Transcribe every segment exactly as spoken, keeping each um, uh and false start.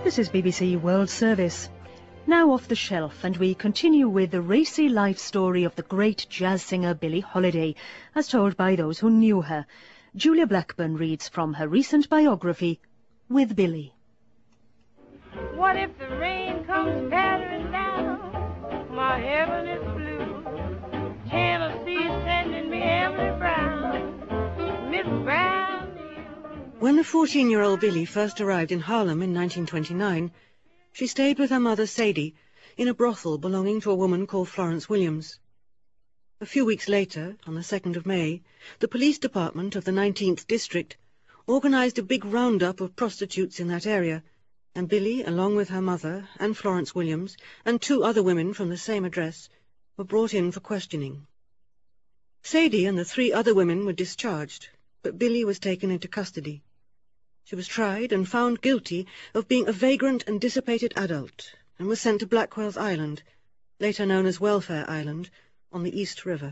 This is B B C World Service. Now off the shelf, and we continue with the racy life story of the great jazz singer Billie Holiday, as told by those who knew her. Julia Blackburn reads from her recent biography, With Billie. What if the rain comes pattering down? My heaven is blue. Tennessee sending me Emily Brown. Miss Brown. When the fourteen-year-old Billie first arrived in Harlem in nineteen twenty-nine, she stayed with her mother Sadie in a brothel belonging to a woman called Florence Williams. A few weeks later, on the second of May, the police department of the nineteenth District organized a big roundup of prostitutes in that area, and Billie, along with her mother and Florence Williams and two other women from the same address, were brought in for questioning. Sadie and the three other women were discharged, but Billie was taken into custody. She was tried and found guilty of being a vagrant and dissipated adult, and was sent to Blackwell's Island, later known as Welfare Island, on the East River.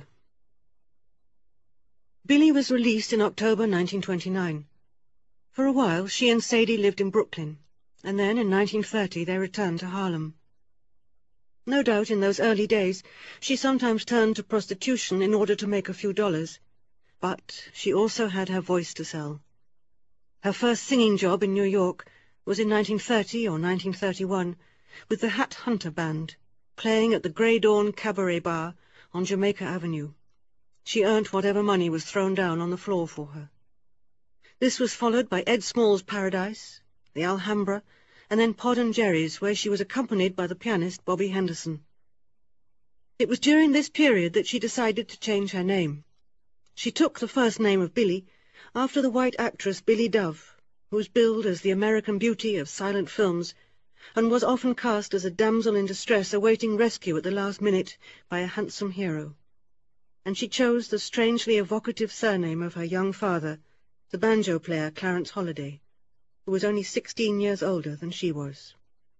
Billie was released in October nineteen twenty-nine. For a while she and Sadie lived in Brooklyn, and then in nineteen thirty they returned to Harlem. No doubt in those early days she sometimes turned to prostitution in order to make a few dollars, but she also had her voice to sell. Her first singing job in New York was in nineteen thirty or nineteen thirty-one with the Hat Hunter Band, playing at the Grey Dawn Cabaret Bar on Jamaica Avenue. She earned whatever money was thrown down on the floor for her. This was followed by Ed Small's Paradise, the Alhambra, and then Pod and Jerry's, where she was accompanied by the pianist Bobby Henderson. It was during this period that she decided to change her name. She took the first name of Billie after the white actress Billie Dove, who was billed as the American Beauty of silent films, and was often cast as a damsel in distress awaiting rescue at the last minute by a handsome hero. And she chose the strangely evocative surname of her young father, the banjo player Clarence Holiday, who was only sixteen years older than she was.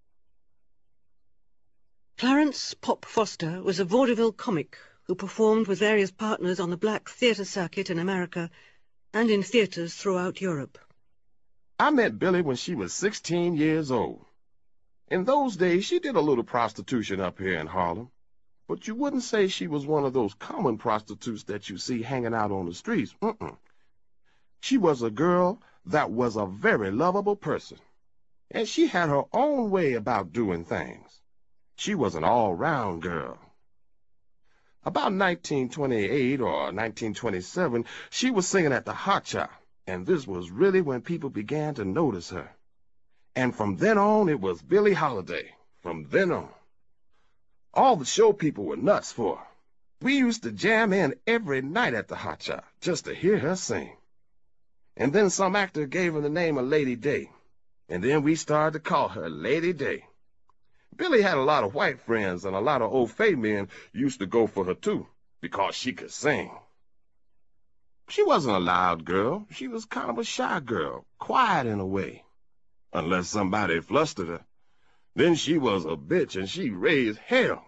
Clarence Pop Foster was a vaudeville comic who performed with various partners on the black theatre circuit in America and in theatres throughout Europe. I met Billie when she was sixteen years old. In those days, she did a little prostitution up here in Harlem, but you wouldn't say she was one of those common prostitutes that you see hanging out on the streets. Mm-mm. She was a girl that was a very lovable person, and she had her own way about doing things. She was an all-round girl. About nineteen twenty-eight or nineteen twenty-seven, she was singing at the Hot Shop, and this was really when people began to notice her. And from then on, it was Billie Holiday, from then on. All the show people were nuts for her. We used to jam in every night at the Hot Shop just to hear her sing. And then some actor gave her the name of Lady Day, and then we started to call her Lady Day. Billie had a lot of white friends, and a lot of old Fay men used to go for her, too, because she could sing. She wasn't a loud girl. She was kind of a shy girl, quiet in a way, unless somebody flustered her. Then she was a bitch, and she raised hell.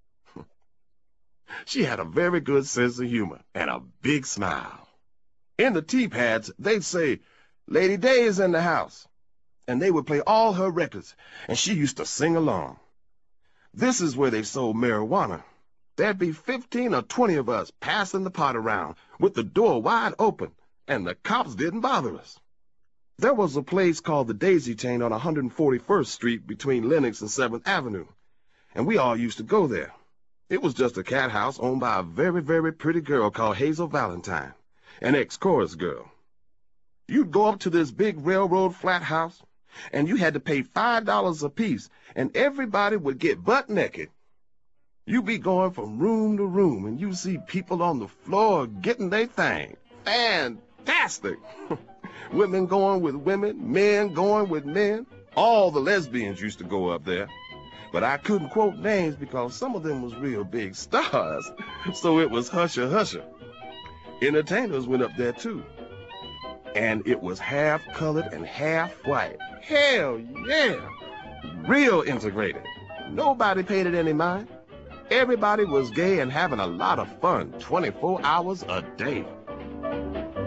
She had a very good sense of humor and a big smile. In the tea pads, they'd say, Lady Day is in the house. And they would play all her records, and she used to sing along. This is where they sold marijuana. There'd be fifteen or twenty of us passing the pot around, with the door wide open, and the cops didn't bother us. There was a place called the Daisy Chain on one hundred forty-first Street between Lenox and seventh Avenue, and we all used to go there. It was just a cat house owned by a very, very pretty girl called Hazel Valentine, an ex-chorus girl. You'd go up to this big railroad flat house, and you had to pay five dollars apiece, and everybody would get butt naked. You'd be going from room to room, and you'd see people on the floor getting their thing. Fantastic! Women going with women, men going with men. All the lesbians used to go up there. But I couldn't quote names because some of them was real big stars, so it was husher husher. Entertainers went up there, too. And it was half colored and half white. Hell yeah! Real integrated. Nobody paid it any mind. Everybody was gay and having a lot of fun twenty-four hours a day.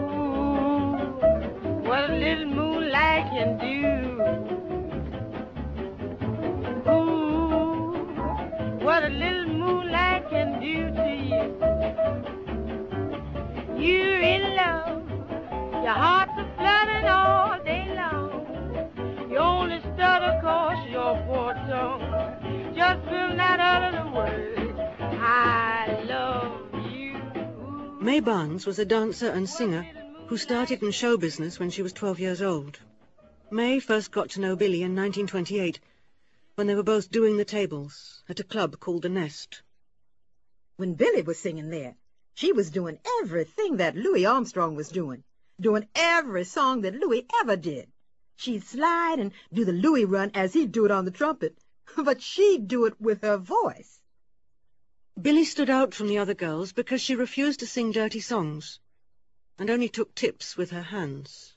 Ooh, what a little moonlight can do. You're in love, your heart's a flooding all day long. You only stutter 'cause your poor tongue just will not utter the word, I love you. May Barnes was a dancer and singer who started in show business when she was twelve years old. May first got to know Billy in nineteen twenty-eight, when they were both doing the tables at a club called The Nest. When Billy was singing there, she was doing everything that Louis Armstrong was doing, doing every song that Louis ever did. She'd slide and do the Louis run as he'd do it on the trumpet, but she'd do it with her voice. Billy stood out from the other girls because she refused to sing dirty songs and only took tips with her hands.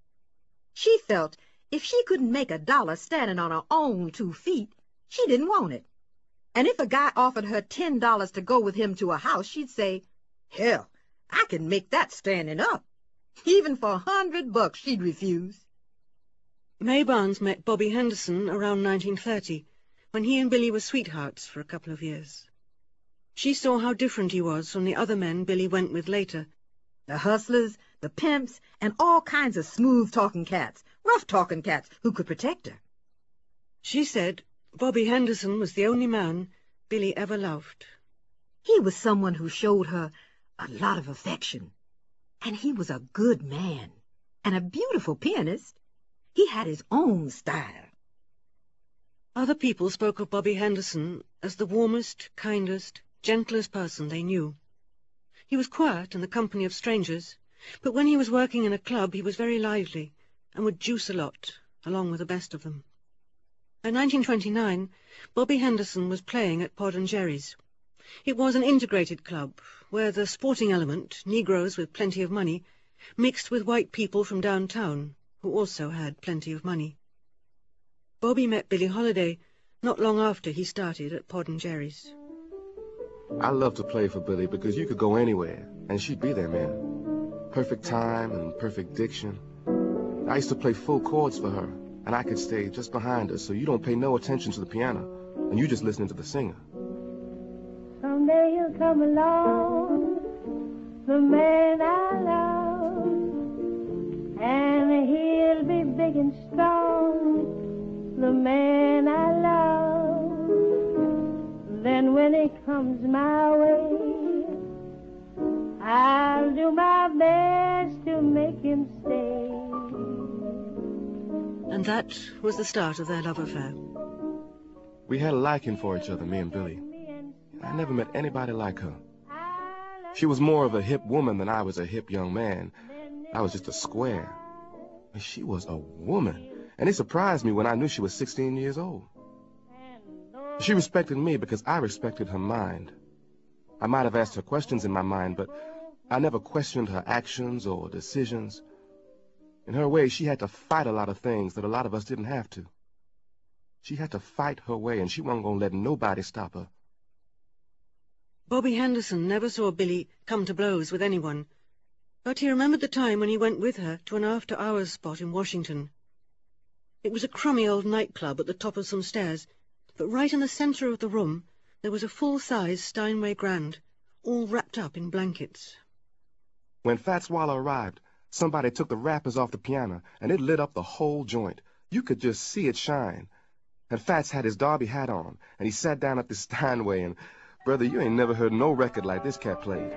She felt if she couldn't make a dollar standing on her own two feet, she didn't want it. And if a guy offered her ten dollars to go with him to a house, she'd say, hell, I can make that standing up. Even for a hundred bucks, she'd refuse. May Barnes met Bobby Henderson around nineteen thirty, when he and Billy were sweethearts for a couple of years. She saw how different he was from the other men Billy went with later. The hustlers, the pimps, and all kinds of smooth-talking cats, rough-talking cats who could protect her. She said Bobby Henderson was the only man Billy ever loved. He was someone who showed her a lot of affection. And he was a good man and a beautiful pianist. He had his own style. Other people spoke of Bobby Henderson as the warmest, kindest, gentlest person they knew. He was quiet in the company of strangers, but when he was working in a club he was very lively and would juice a lot, along with the best of them. By nineteen twenty-nine, Bobby Henderson was playing at Pod and Jerry's. It was an integrated club, where the sporting element, Negroes with plenty of money, mixed with white people from downtown, who also had plenty of money. Bobby met Billie Holiday not long after he started at Pod and Jerry's. I loved to play for Billie because you could go anywhere, and she'd be there, man. Perfect time and perfect diction. I used to play full chords for her, and I could stay just behind her so you don't pay no attention to the piano, and you just listening to the singer. Someday he'll come along, the man I love, and he'll be big and strong, the man I love. Then when he comes my way, I'll do my best to make him stay. And that was the start of their love affair. We had a liking for each other, me and Billie. I never met anybody like her. She was more of a hip woman than I was a hip young man. I was just a square. But she was a woman, and it surprised me when I knew she was sixteen years old. She respected me because I respected her mind. I might have asked her questions in my mind, but I never questioned her actions or decisions. In her way, she had to fight a lot of things that a lot of us didn't have to. She had to fight her way, and she wasn't going to let nobody stop her. Bobby Henderson never saw Billy come to blows with anyone, but he remembered the time when he went with her to an after-hours spot in Washington. It was a crummy old nightclub at the top of some stairs, but right in the center of the room there was a full-size Steinway Grand, all wrapped up in blankets. When Fat Swallow arrived, somebody took the wrappers off the piano, and it lit up the whole joint. You could just see it shine. And Fats had his derby hat on, and he sat down at the Steinway, and, brother, you ain't never heard no record like this cat played.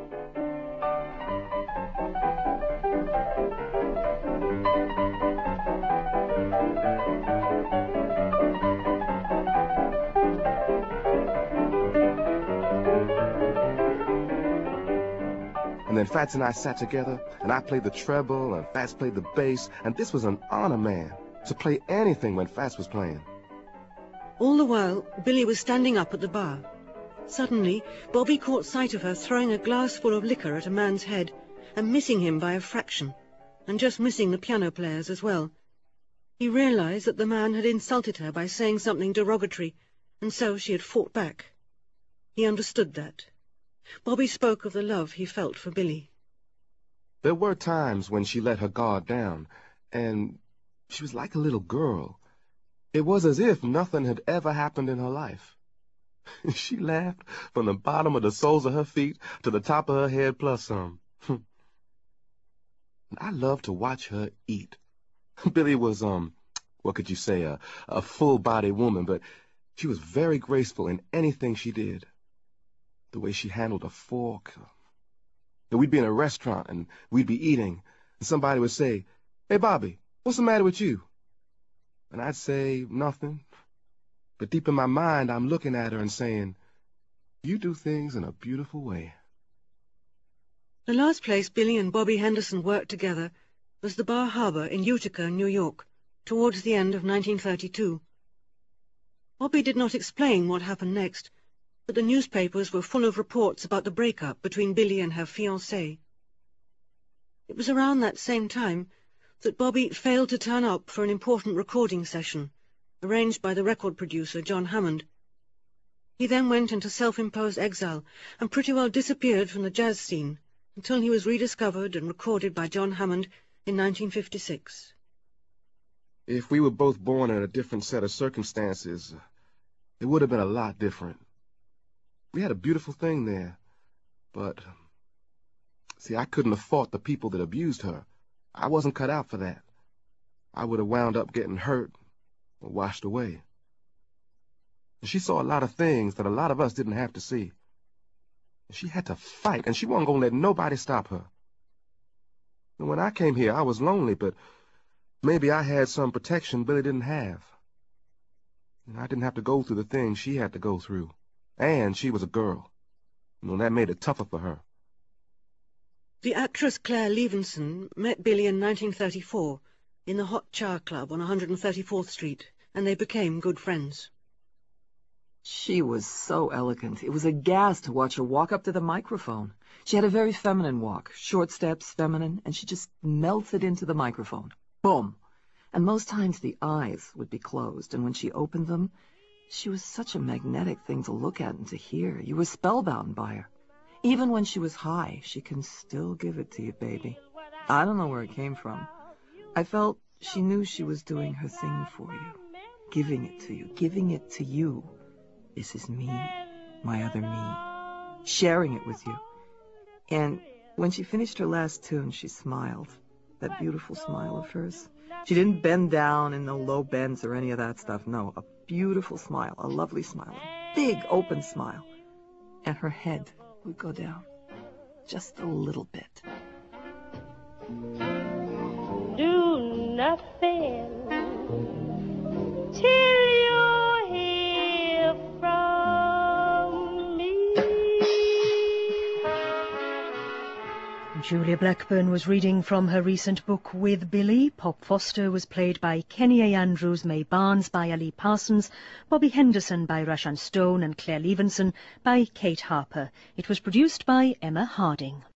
And then Fats and I sat together, and I played the treble, and Fats played the bass, and this was an honor, man, to play anything when Fats was playing. All the while, Billy was standing up at the bar. Suddenly, Bobby caught sight of her throwing a glass full of liquor at a man's head, and missing him by a fraction, and just missing the piano players as well. He realized that the man had insulted her by saying something derogatory, and so she had fought back. He understood that. Bobby spoke of the love he felt for Billy. There were times when she let her guard down, and she was like a little girl. It was as if nothing had ever happened in her life. She laughed from the bottom of the soles of her feet to the top of her head plus some. and I loved to watch her eat. Billy was, um, what could you say, a, a full-bodied woman, but she was very graceful in anything she did. The way she handled a fork. We'd be in a restaurant, and we'd be eating, and somebody would say, "Hey, Bobby, what's the matter with you?" And I'd say, "Nothing." But deep in my mind, I'm looking at her and saying, "You do things in a beautiful way." The last place Billy and Bobby Henderson worked together was the Bar Harbor in Utica, New York, towards the end of nineteen thirty-two. Bobby did not explain what happened next, but the newspapers were full of reports about the breakup between Billy and her fiancé. It was around that same time that Bobby failed to turn up for an important recording session, arranged by the record producer John Hammond. He then went into self-imposed exile and pretty well disappeared from the jazz scene until he was rediscovered and recorded by John Hammond in nineteen fifty-six. If we were both born in a different set of circumstances, it would have been a lot different. We had a beautiful thing there, but, see, I couldn't have fought the people that abused her. I wasn't cut out for that. I would have wound up getting hurt or washed away. She saw a lot of things that a lot of us didn't have to see. She had to fight, and she wasn't going to let nobody stop her. And when I came here, I was lonely, but maybe I had some protection Billy didn't have. And I didn't have to go through the things she had to go through. And she was a girl. You know, that made it tougher for her. The actress Claire Levinson met Billy in nineteen thirty-four in the Hot Cha Club on one hundred thirty-fourth Street, and they became good friends. She was so elegant. It was a gas to watch her walk up to the microphone. She had a very feminine walk, short steps, feminine, and she just melted into the microphone. Boom! And most times the eyes would be closed, and when she opened them, she was such a magnetic thing to look at and to hear. You were spellbound by her. Even when she was high, she can still give it to you, baby. I don't know where it came from. I felt she knew she was doing her thing for you, giving it to you, giving it to you. This is me, my other me, sharing it with you. And when she finished her last tune, she smiled, that beautiful smile of hers. She didn't bend down in no low bends or any of that stuff. No, a beautiful smile, a lovely smile, a big open smile. And her head would go down just a little bit. Do nothing till you hear from me. Julia Blackburn was reading from her recent book With Billy. Pop Foster was played by Kenny A. Andrews, May Barnes by Ali Parsons, Bobby Henderson by Rashan Stone, and Claire Levinson by Kate Harper. It was produced by Emma Harding.